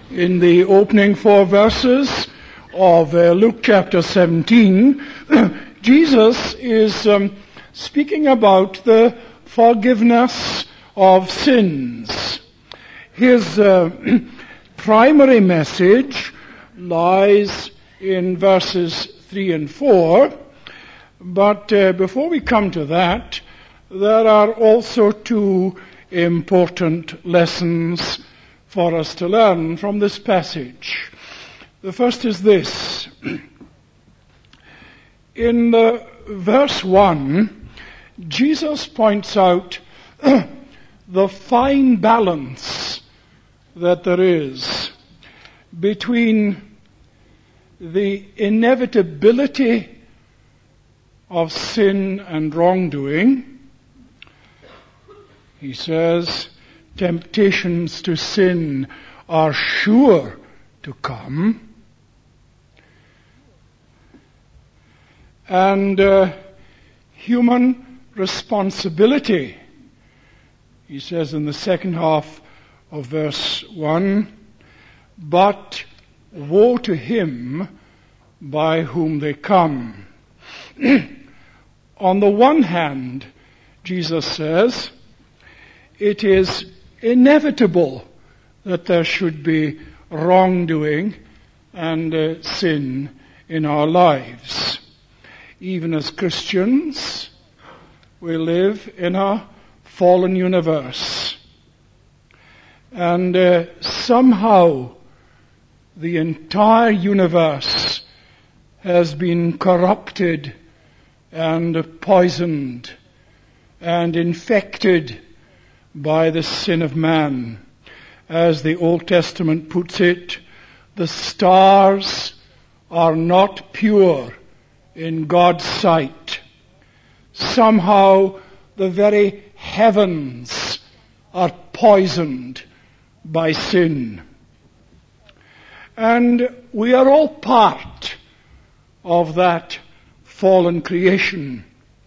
In the opening 4 verses of Luke chapter 17, Jesus is speaking about the forgiveness of sins. His primary message lies in verses 3 and 4, but before we come to that, there are also 2 important lessons for us to learn from this passage. The first is this. In verse 1, Jesus points out the fine balance that there is between the inevitability of sin and wrongdoing. He says, temptations to sin are sure to come. And human responsibility, he says in the second half of verse 1, but woe to him by whom they come. On the one hand, Jesus says, it is inevitable that there should be wrongdoing and sin in our lives. Even as Christians, we live in a fallen universe. And somehow the entire universe has been corrupted and poisoned and infected by the sin of man. As the Old Testament puts it, the stars are not pure in God's sight. Somehow the very heavens are poisoned by sin. And we are all part of that fallen creation.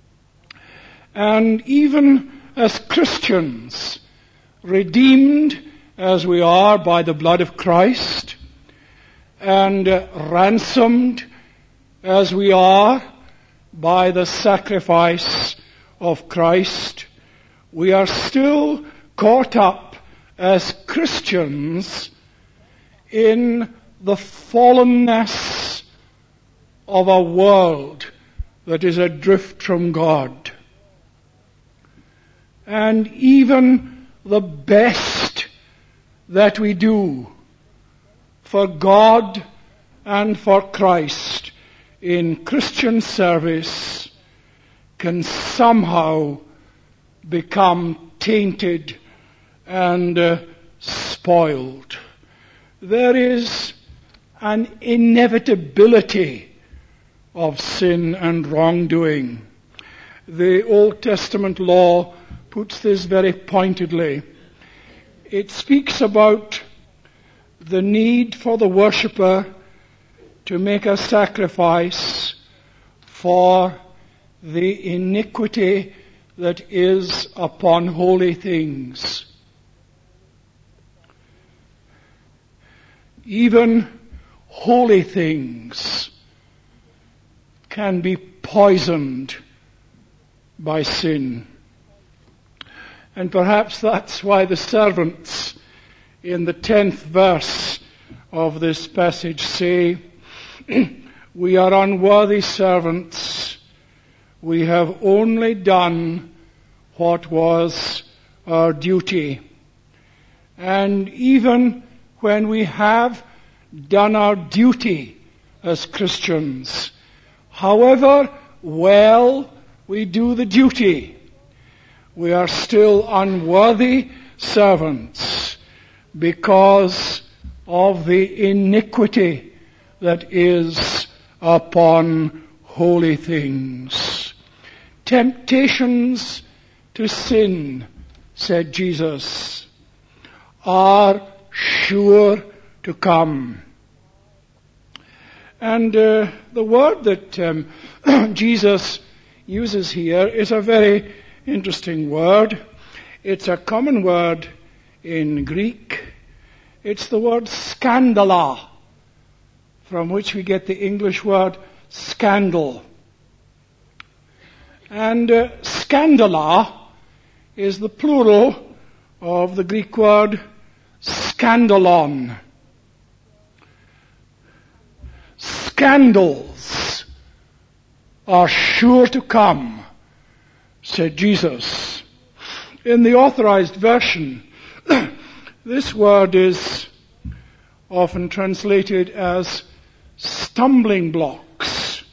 And even as Christians, redeemed as we are by the blood of Christ, and ransomed as we are by the sacrifice of Christ, we are still caught up as Christians in the fallenness of a world that is adrift from God. And even the best that we do for God and for Christ in Christian service can somehow become tainted and spoiled. There is an inevitability of sin and wrongdoing. The Old Testament law puts this very pointedly. It speaks about the need for the worshipper to make a sacrifice for the iniquity that is upon holy things. Even holy things can be poisoned by sin. And perhaps that's why the servants in the 10th verse of this passage say, we are unworthy servants. We have only done what was our duty. And even when we have done our duty as Christians, however well we do the duty, we are still unworthy servants because of the iniquity that is upon holy things. Temptations to sin, said Jesus, are sure to come. And the word that Jesus uses here is a very interesting word. It's a common word in Greek, It's the word scandala, from which we get the English word scandal. And scandala is the plural of the Greek word scandalon. Scandals are sure to come, said Jesus. In the Authorized Version, this word is often translated as stumbling blocks.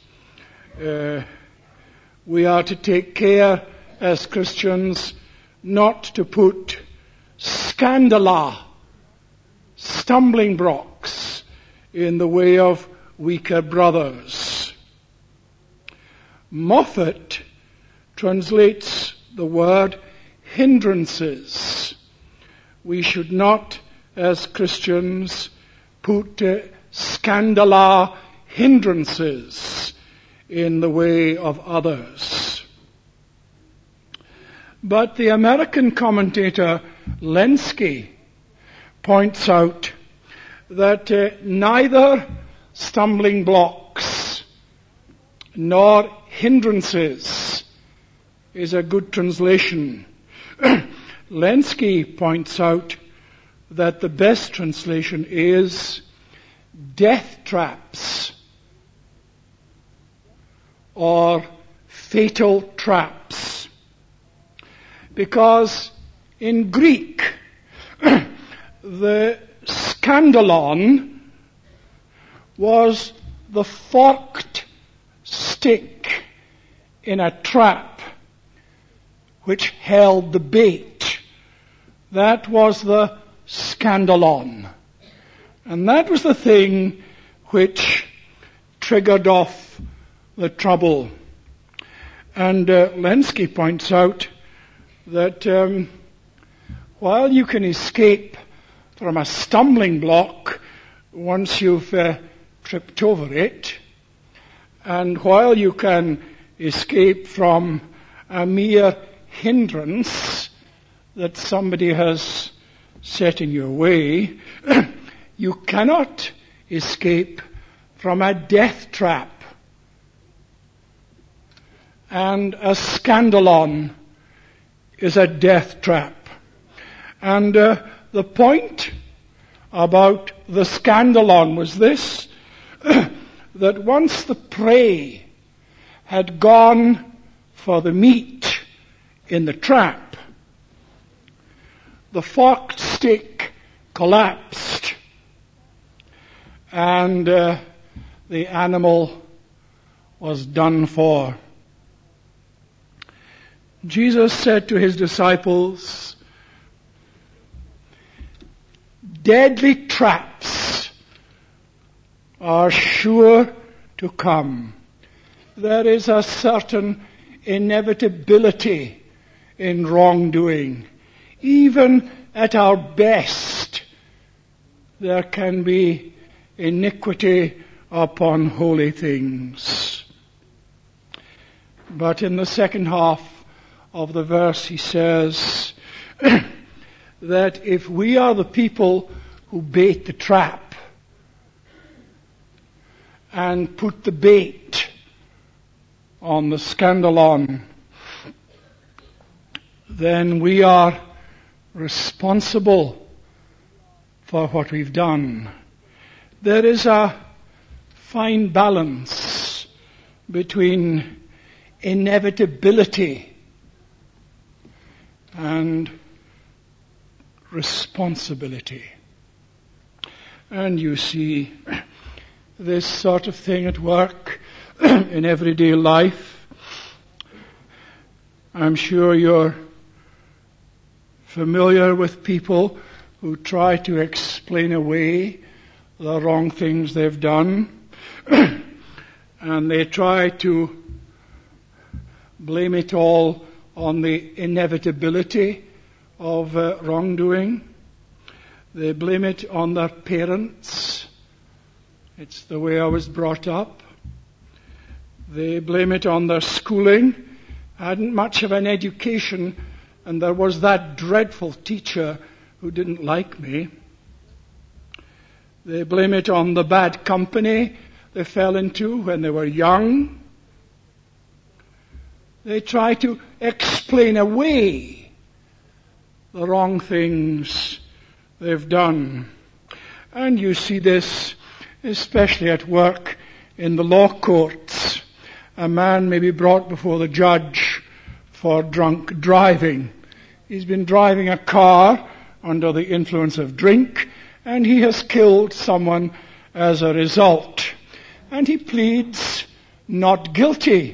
We are to take care as Christians not to put scandala, stumbling blocks, in the way of weaker brothers. Moffat translates the word hindrances. We should not, as Christians, put scandala, hindrances, in the way of others. But the American commentator Lenski points out that neither stumbling blocks nor hindrances is a good translation. Lenski points out that the best translation is death traps or fatal traps. Because in Greek, the scandalon was the forked stick in a trap which held the bait. That was the scandalon. And that was the thing which triggered off the trouble. And Lenski points out that while you can escape from a stumbling block once you've tripped over it, and while you can escape from a mere hindrance that somebody has set in your way, you cannot escape from a death trap. And a scandalon is a death trap. And the point about the scandalon was this, that once the prey had gone for the meat in the trap, the forked stick collapsed and the animal was done for. Jesus said to his disciples, deadly traps are sure to come. There is a certain inevitability in wrongdoing. Even at our best, there can be iniquity upon holy things. But in the second half of the verse he says that if we are the people who bait the trap and put the bait on the scandalon, then we are responsible for what we've done. There is a fine balance between inevitability and responsibility. And you see this sort of thing at work in everyday life. I'm sure you're familiar with people who try to explain away the wrong things they've done, and they try to blame it all on the inevitability of wrongdoing. They blame it on their parents. It's the way I was brought up. They blame it on their schooling. I hadn't much of an education, and there was that dreadful teacher who didn't like me. They blame it on the bad company they fell into when they were young. They try to explain away the wrong things they've done. And you see this especially at work in the law courts. A man may be brought before the judge for drunk driving. He's been driving a car under the influence of drink, and he has killed someone as a result. And he pleads not guilty,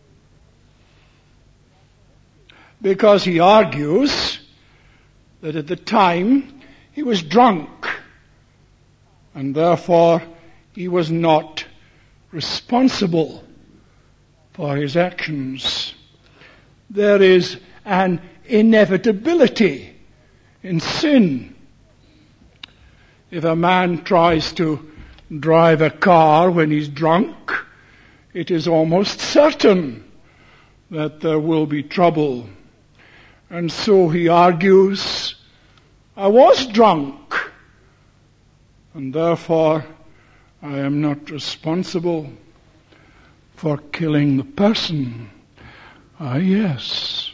because he argues that at the time he was drunk, and therefore he was not responsible for his actions. There is an inevitability in sin. If a man tries to drive a car when he's drunk, it is almost certain that there will be trouble. And so he argues, I was drunk, and therefore I am not responsible for killing the person. Ah, yes.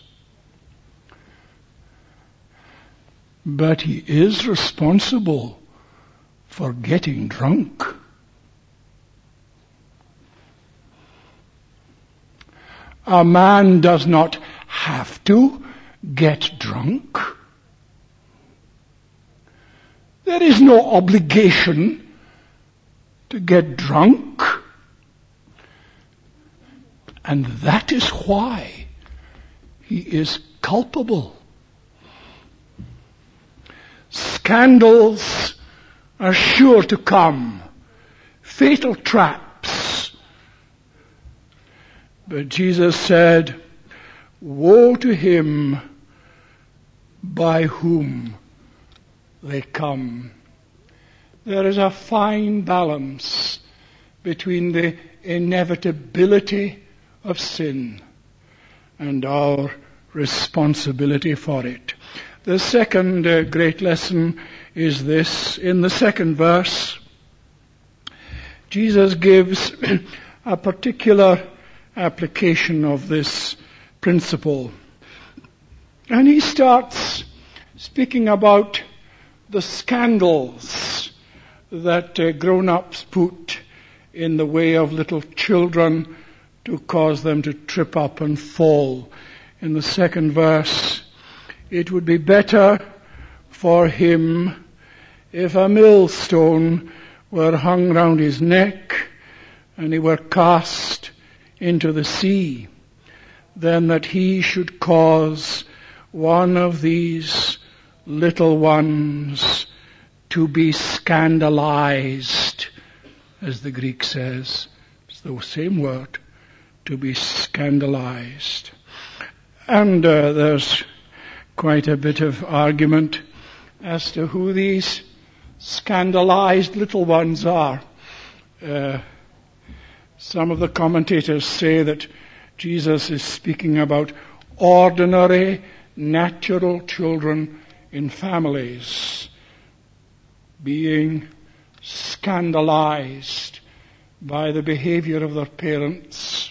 But he is responsible for getting drunk. A man does not have to get drunk. There is no obligation to get drunk. And that is why he is culpable. Scandals are sure to come, fatal traps. But Jesus said, woe to him by whom they come. There is a fine balance between the inevitability of sin and our responsibility for it. The second great lesson is this. In the second verse, Jesus gives a particular application of this principle. And he starts speaking about the scandals that grown-ups put in the way of little children to cause them to trip up and fall. In the second verse, it would be better for him if a millstone were hung round his neck and he were cast into the sea, than that he should cause one of these little ones to be scandalized, as the Greek says. It's the same word, to be scandalized. And there's quite a bit of argument as to who these scandalized little ones are. Some of the commentators say that Jesus is speaking about ordinary, natural children in families being scandalized by the behavior of their parents.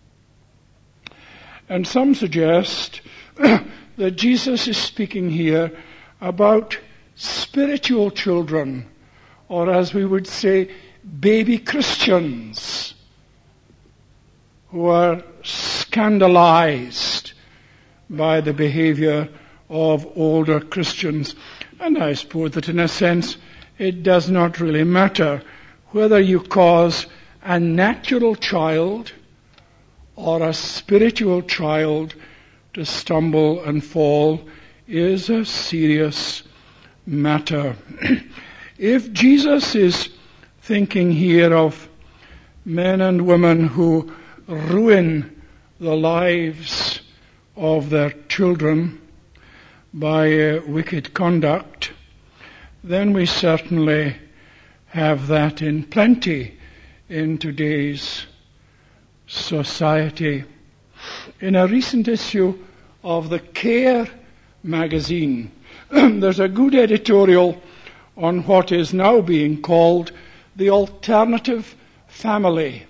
And some suggest that Jesus is speaking here about spiritual children, or as we would say, baby Christians, who are scandalized by the behavior of older Christians. And I suppose that in a sense it does not really matter whether you cause a natural child or a spiritual child to stumble and fall is a serious matter. If Jesus is thinking here of men and women who ruin the lives of their children by wicked conduct, then we certainly have that in plenty in today's society. In a recent issue of the Care magazine, there's a good editorial on what is now being called the alternative family.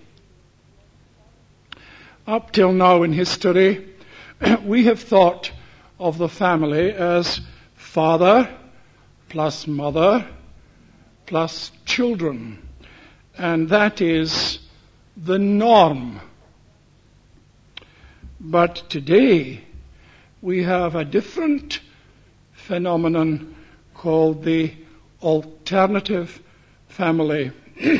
Up till now in history, we have thought of the family as father plus mother plus children, and that is the norm. But today we have a different phenomenon called the alternative family.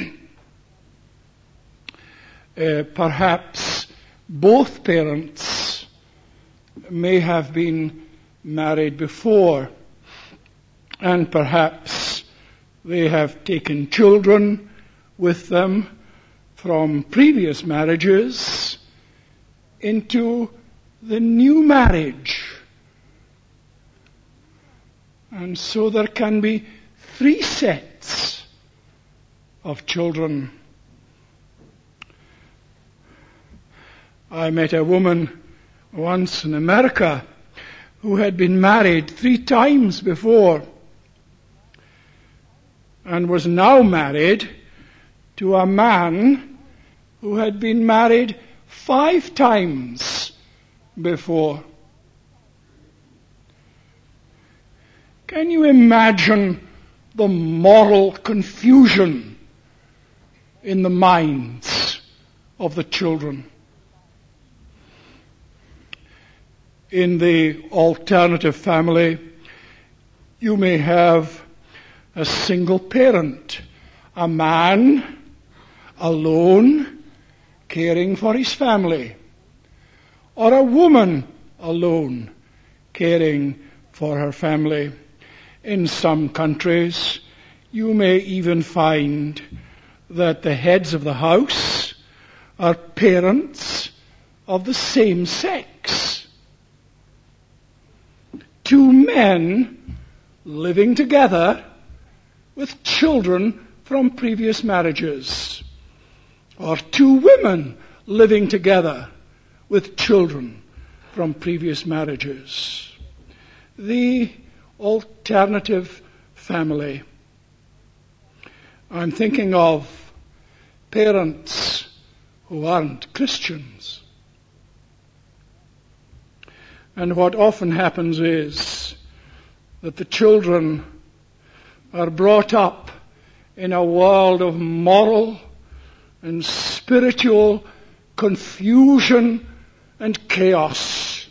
Perhaps both parents may have been married before, and perhaps they have taken children with them from previous marriages into the new marriage. And so there can be 3 sets of children. I met a woman once in America who had been married 3 times before and was now married to a man who had been married 5 times before. Can you imagine the moral confusion in the minds of the children? In the alternative family, you may have a single parent, a man alone caring for his family, or a woman alone caring for her family. In some countries, you may even find that the heads of the house are parents of the same sex. 2 men living together with children from previous marriages, or 2 women living together with children from previous marriages. The alternative family. I'm thinking of parents who aren't Christians. And what often happens is that the children are brought up in a world of moral and spiritual confusion and chaos,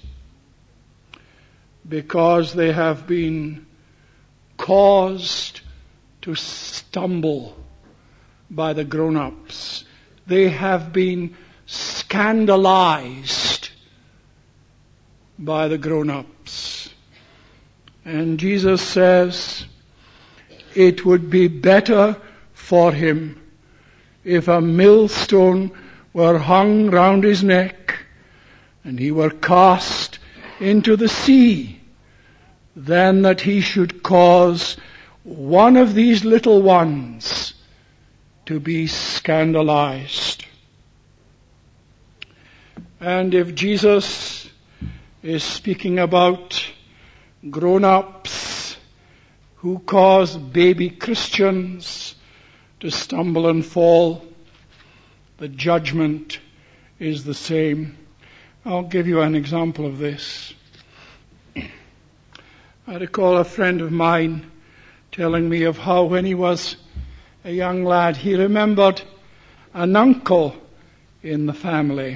because they have been caused to stumble by the grown-ups. They have been scandalized by the grown-ups. And Jesus says it would be better for him if a millstone were hung round his neck and he were cast into the sea, than that he should cause one of these little ones to be scandalized. And if Jesus is speaking about grown-ups who cause baby Christians to stumble and fall, the judgment is the same. I'll give you an example of this. I recall a friend of mine telling me of how when he was a young lad, he remembered an uncle in the family.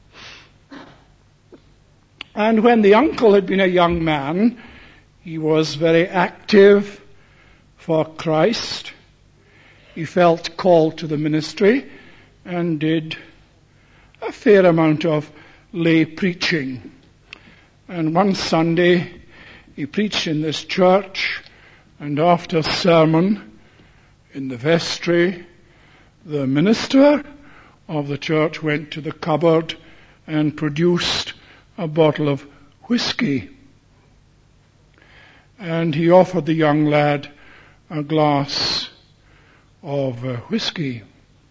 And when the uncle had been a young man, he was very active for Christ. He felt called to the ministry and did a fair amount of lay preaching. And one Sunday, he preached in this church, and after sermon in the vestry, the minister of the church went to the cupboard and produced a bottle of whiskey. And he offered the young lad a glass of whiskey.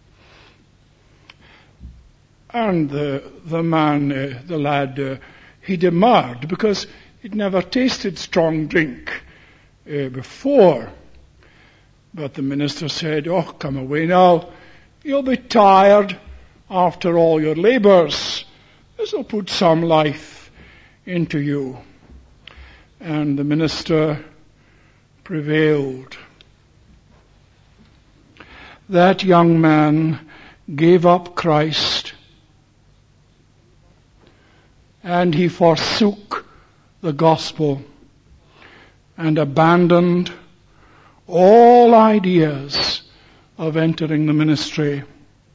And the lad, he demurred because he'd never tasted strong drink before. But the minister said, "Oh, come away now. You'll be tired after all your labours. This will put some life into you." And the minister prevailed. That young man gave up Christ, and he forsook the gospel and abandoned all ideas of entering the ministry.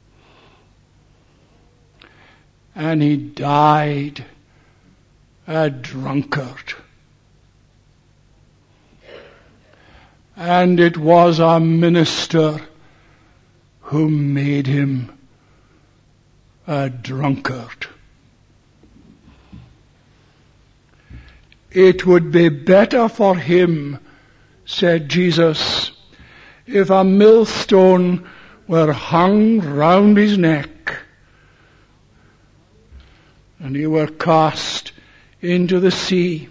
And he died a drunkard. And it was a minister who made him a drunkard. It would be better for him, said Jesus, if a millstone were hung round his neck and he were cast into the sea,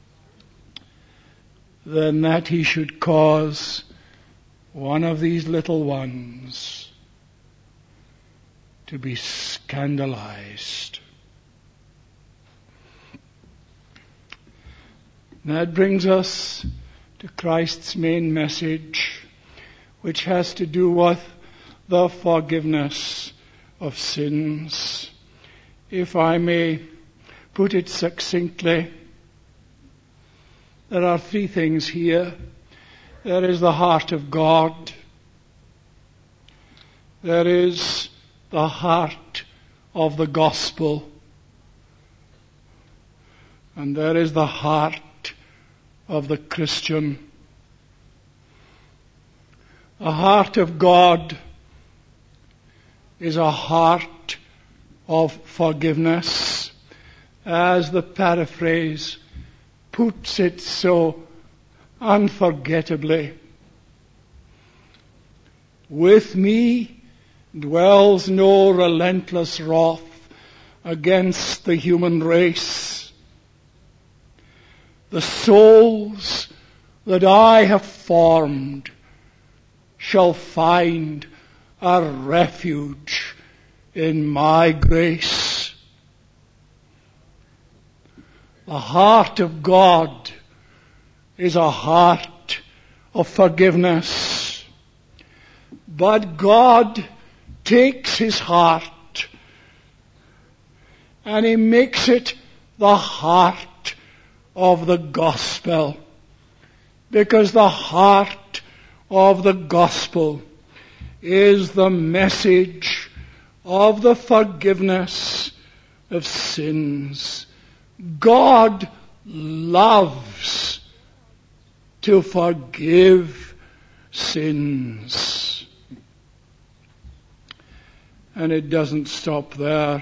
than that he should cause one of these little ones to be scandalized. That brings us to Christ's main message, which has to do with the forgiveness of sins. If I may put it succinctly, there are three things here. There is the heart of God. There is the heart of the gospel. And there is the heart of the Christian. The heart of God is a heart of forgiveness, as the paraphrase puts it so unforgettably. With me dwells no relentless wrath against the human race. The souls that I have formed shall find a refuge in my grace. The heart of God is a heart of forgiveness. But God takes his heart and he makes it the heart of the gospel, because the heart of the gospel is the message of the forgiveness of sins. God loves to forgive sins. And it doesn't stop there.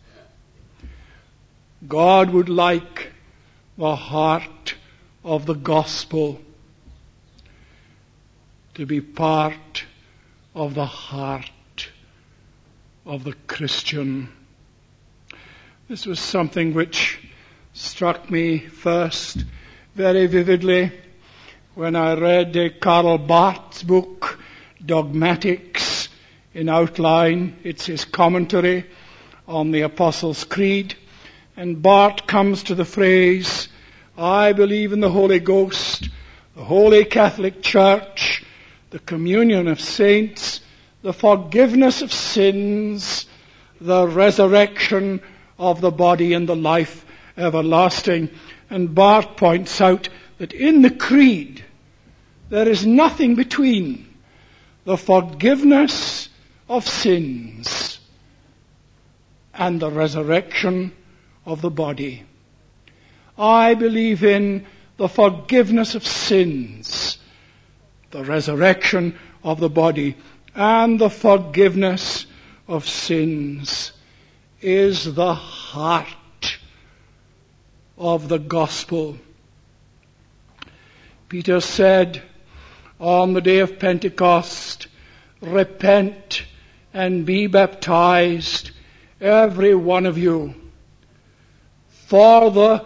God would like the heart of the gospel to be part of the heart of the Christian. This was something which struck me first very vividly when I read Karl Barth's book, Dogmatics, in outline. It's his commentary on the Apostles' Creed. And Barth comes to the phrase, I believe in the Holy Ghost, the Holy Catholic Church, the communion of saints, the forgiveness of sins, the resurrection of the body and the life everlasting. And Barth points out that in the Creed there is nothing between the forgiveness of sins and the resurrection of the body. I believe in the forgiveness of sins, the resurrection of the body, and the forgiveness of sins is the heart of the gospel. Peter said on the day of Pentecost, repent and be baptized, every one of you, for the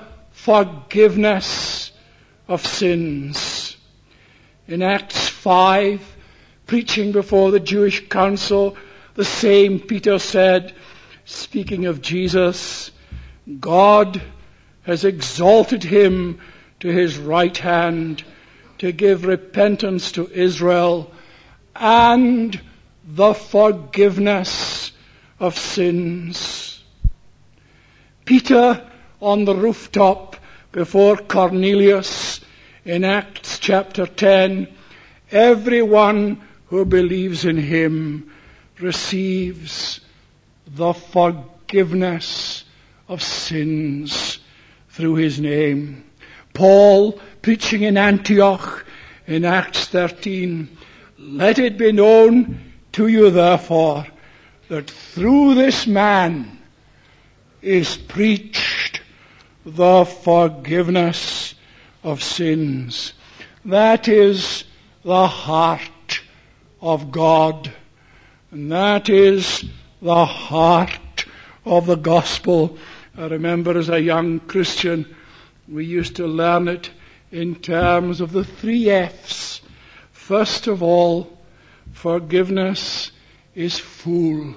forgiveness of sins. In Acts 5, preaching before the Jewish council, the same Peter said, speaking of Jesus, God has exalted him to his right hand to give repentance to Israel and the forgiveness of sins. Peter on the rooftop before Cornelius in Acts chapter 10, everyone who believes in him receives the forgiveness of sins through his name. Paul, preaching in Antioch in Acts 13, let it be known to you therefore that through this man is preached the forgiveness of sins. That is the heart of God. And that is the heart of the gospel. I remember as a young Christian, we used to learn it in terms of the 3 F's. First of all, forgiveness is full.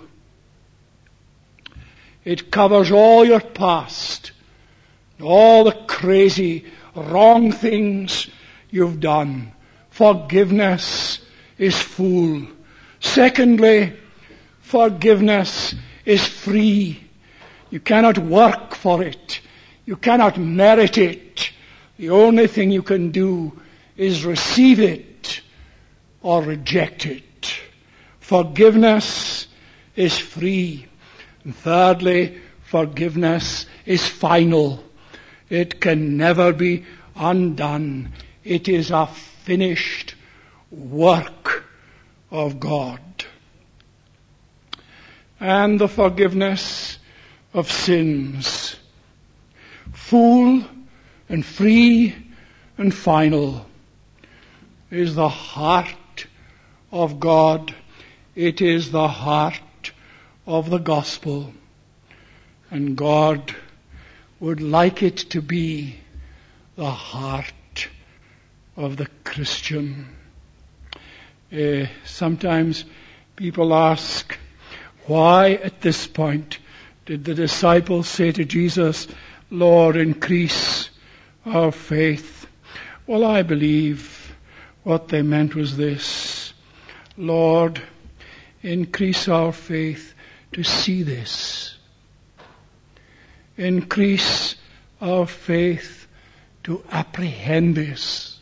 It covers all your past, all the crazy, wrong things you've done. Forgiveness is full. Secondly, forgiveness is free. You cannot work for it. You cannot merit it. The only thing you can do is receive it or reject it. Forgiveness is free. And thirdly, forgiveness is final. It can never be undone. It is a finished work of God. And the forgiveness of sins, full and free and final, is the heart of God. It is the heart of the gospel. And God would like it to be the heart of the Christian. Sometimes people ask, why at this point did the disciples say to Jesus, Lord, increase our faith? Well, I believe what they meant was this: Lord, increase our faith to see this. Increase our faith to apprehend this.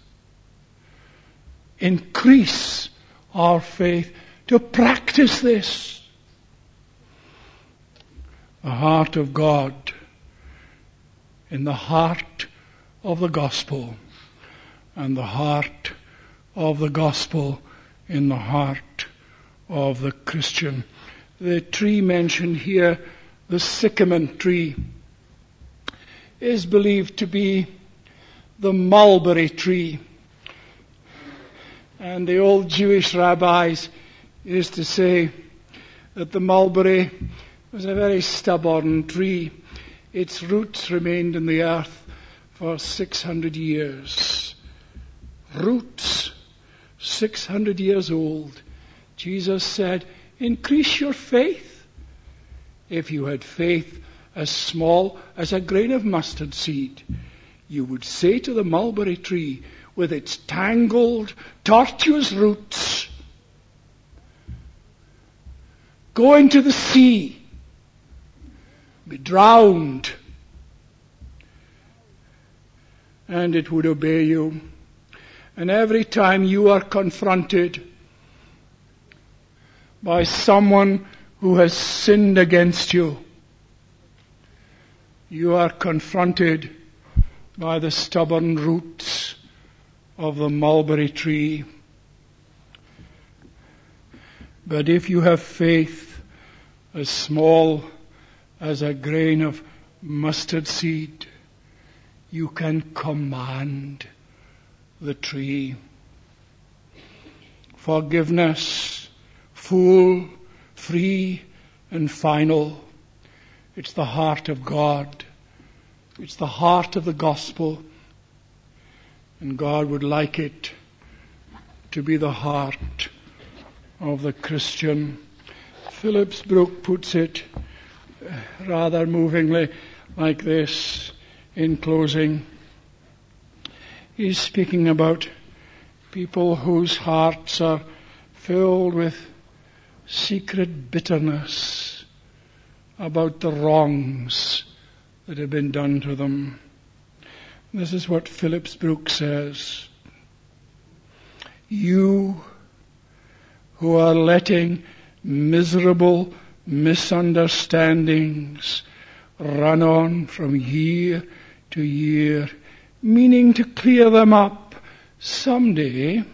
Increase our faith to practice this. The heart of God in the heart of the gospel, and the heart of the gospel in the heart of the Christian. The tree mentioned here, the sycamore tree, is believed to be the mulberry tree. And the old Jewish rabbis used to say that the mulberry was a very stubborn tree. Its roots remained in the earth for 600 years. Roots, 600 years old. Jesus said, increase your faith. If you had faith as small as a grain of mustard seed, you would say to the mulberry tree with its tangled, tortuous roots, go into the sea, be drowned, and it would obey you. And every time you are confronted by someone who has sinned against you, you are confronted by the stubborn roots of the mulberry tree. But if you have faith as small as a grain of mustard seed, you can command the tree. Forgiveness, full, free, and final. It's the heart of God. It's the heart of the gospel. And God would like it to be the heart of the Christian. Phillips Brooke puts it rather movingly like this in closing. He's speaking about people whose hearts are filled with secret bitterness about the wrongs that have been done to them. This is what Phillips Brooke says. You who are letting miserable misunderstandings run on from year to year, meaning to clear them up someday.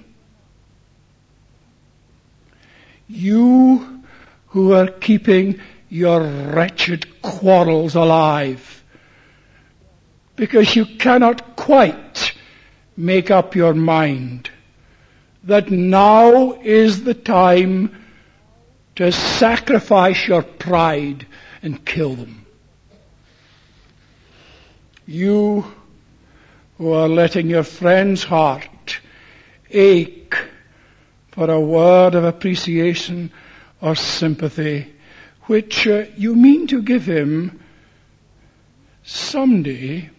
You who are keeping your wretched quarrels alive because you cannot quite make up your mind that now is the time to sacrifice your pride and kill them. You who are letting your friend's heart ache for a word of appreciation or sympathy, which you mean to give him someday.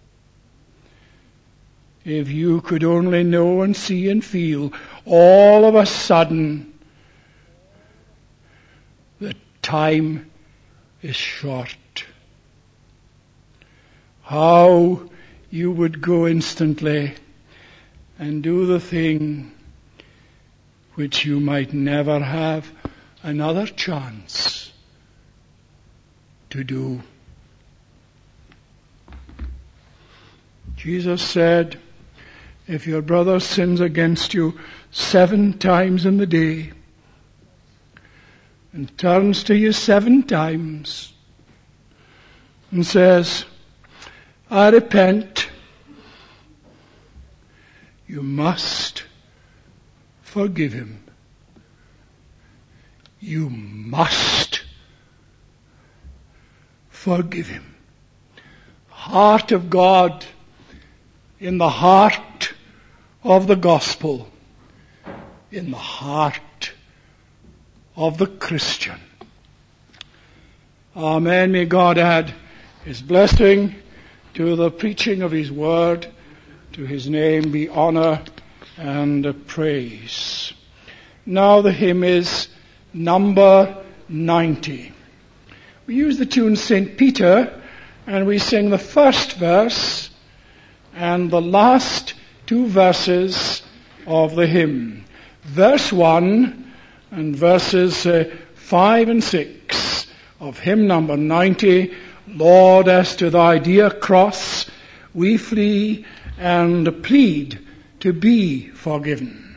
If you could only know and see and feel all of a sudden that time is short, how you would go instantly and do the thing which you might never have another chance to do. Jesus said, if your brother sins against you 7 times in the day and turns to you 7 times and says, I repent, you must forgive him. You must forgive him. Heart of God in the heart of the gospel, in the heart of the Christian. Amen. May God add his blessing to the preaching of his word. To his name be honor and praise. Now the hymn is number 90. We use the tune St. Peter, and we sing the first verse and the last 2 verses of the hymn. Verse 1 and verses 5 and 6 of hymn number 90. Lord, as to thy dear cross we flee and plead to be forgiven.